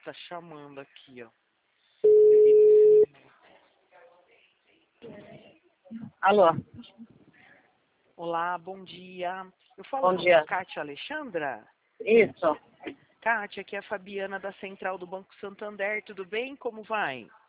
tá chamando aqui, ó. Alô? Olá, bom dia. Eu falo Bom com dia. a Kátia Alexandra. Isso. Kátia, aqui é a Fabiana da Central do Banco Santander. Tudo bem? Como vai?